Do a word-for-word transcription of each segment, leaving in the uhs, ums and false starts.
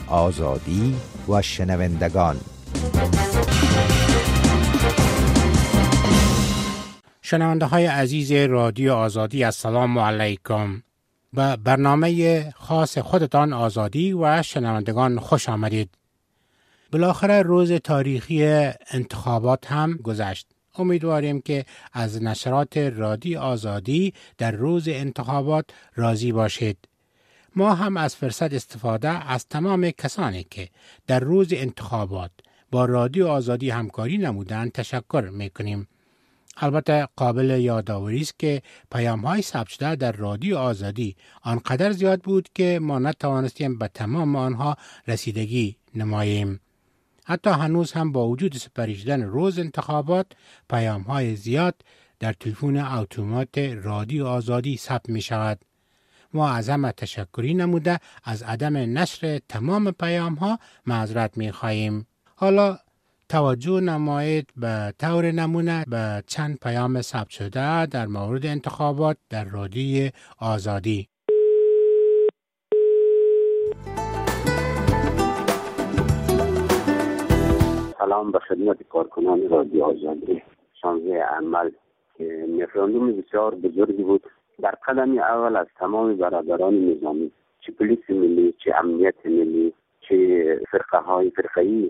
آزادی و شنوندگان. شنونده های عزیز رادیو آزادی، السلام علیکم. به برنامه خاص خودتان آزادی و شنوندگان خوش آمدید. بالاخره روز تاریخی انتخابات هم گذشت. امیدواریم که از نشرات رادیو آزادی در روز انتخابات راضی باشید. ما هم از فرصت استفاده از تمام کسانی که در روز انتخابات با رادیو آزادی همکاری نمودند تشکر میکنیم. البته قابل یادآوری است که پیام‌های ثبت شده در رادیو آزادی آنقدر زیاد بود که ما نتوانستیم به تمام آنها رسیدگی نماییم. حتی هنوز هم با وجود سپری شدن روز انتخابات پیام‌های زیاد در تلفن اتومات رادیو آزادی ثبت می شود. ما از همه تشکری نموده از عدم نشر تمام پیام‌ها معذرت می خواهیم. حالا توجه نمایید به طور نمونه به چند پیام ثبت شده در مورد انتخابات در رادیو آزادی. سلام به خدمت کارکنان رادیو آزادی. شانزده عمل که رفراندوم بسیار بزرگی بود در قدم اول از تمام برادران نظامی، چه پلیس ملی، چه امنیت ملی، چه فرقه های فرقه‌ای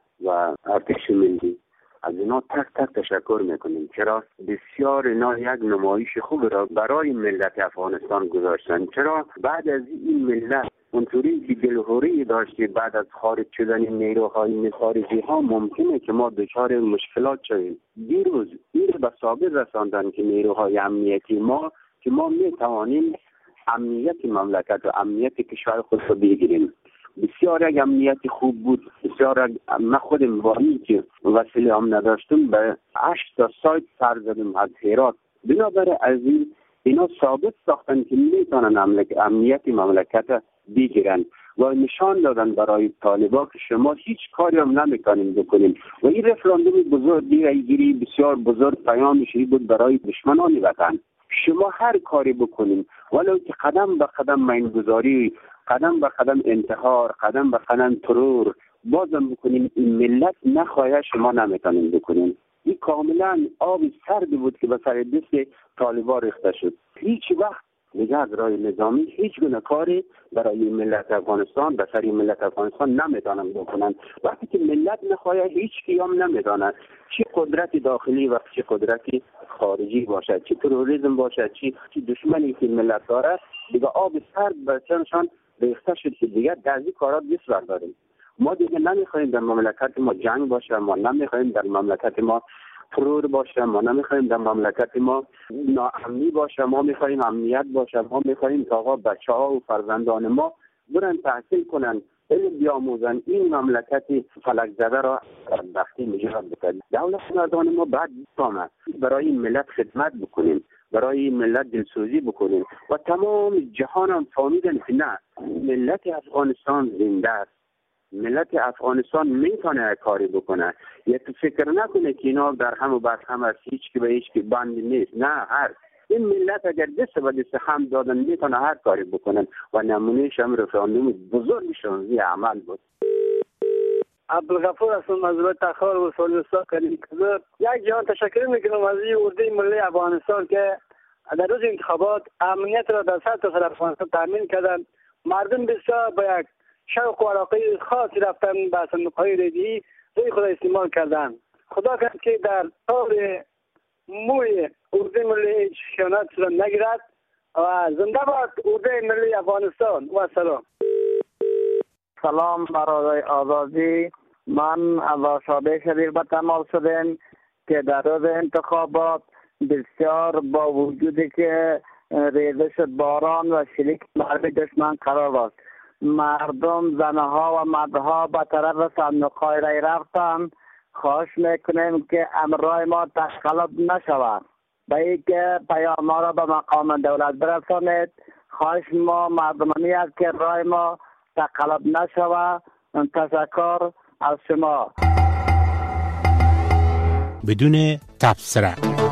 و ارتش ملی، از اینا تک تک تشکر میکنیم. چرا بسیار اینا یک نمایش خوب را برای ملت افغانستان گذاشتن. چرا بعد از این ملت اونطوری که دلهوری داشتی بعد از خارج شدن نیروهای خارجی ها ممکنه که ما دچار مشکلات شویم. دیروز این به ثابت رساندن که نیروهای امنیتی ما که ما میتوانیم امنیت مملکت و امنیت کشور خود را بگیریم. بسیار یک امنیتی خوب بود. بسیار من خودم با این که وسیله هم نداشتم به هشت تا سایت سر زدم از هرات. بنابراین از این اینا ثابت ساختن که میتونن امنیت مملکت بگیرن و نشان دادن برای طالبان که شما هیچ کاری هم نمیکنیم بکنیم. و این رفراندوم بزرگ دیگری بسیار بزرگ پیامش بود برای دشمنان وطن. شما هر کاری بکنیم ولو که قدم به قدم مینگذاری، قدم به قدم انتحار، قدم به قدم ترور بازم بکنیم، این ملت نخواهد شما نمیتونیم بکنیم. این کاملا آب سرد بود که به سر دست طالبان ریخته شد. هیچ وقت دیگه از راه نظامی هیچ گونه کاری برای ملت افغانستان به سر ملت افغانستان نمیتونن بکنن. وقتی که ملت نخواهد هیچ کیام نمیتونه، چه قدرت داخلی و چه قدرت خارجی باشد، چه تروریسم باشد، چه دشمنی که ملت داره، دیگه آب سرد به سرشان ریخته شد که دیگه در این کارا دست برداریم. ما دیگه نمیخوایم در مملکت ما جنگ باشه، ما نمیخوایم در مملکت ما ترور باشه، ما نمیخوایم در مملکت ما ناامنی باشه، ما میخوایم امنیت باشه. ما میخوایم که آقا بچه ها و فرزندان ما برن تحصیل کنن، علم بیاموزن، این مملکت فلک زده را بختی نجات بکنن. دولت مردان ما بعد بفهمه برای این ملت خدمت بکنیم، برای این ملت دلسوزی بکنیم و تمام جهان هم فهمیدن که نه، ملت افغانستان زنده است. ملت افغانستان میتونه کاری بکنه. یا تو فکر نکنه که اینا در هم و بر هم از هیچ که به هیچ که بند نیست. نه، هر این ملت اگر دست به دست هم دادن میتونه هر کاری بکنن و نمونهش هم رفراندوم بزرگ شانزده عمل بود. عبدالغفور هستم از روی تخار و سالوستا کریم کذر. یک جهان تشکر میکنم از این اردوی ملی افغانستان که در روز انتخابات امنیت را در سطح سر افغانستان تامین کردن. مردم بسیار با یک شوق و علاقه خاصی رفتن به صندوق‌های رایگیری روی خود استعمال کردن. خدا کرد که در طور موی اردوی ملی هیچ خیانت صورت نگیرد و زنده باد اردوی ملی افغانستان و سلام. سلام برای آزادی. من از شعبه شبیر به تماس شدم که در روز انتخابات بسیار با وجودی که ریزش باران و شلیک بر دشمن قرار داشت، مردم، زنها و مردها به طرف صندوق‌های رای رفتن. خواهش میکنیم که امرای ما تخلف نشود، به اینکه پیام ما را به مقام دولت برسانید. خواهش ما مردمانی است که رای ما تخلف نشود. تشکر از شما. بدون تبصره.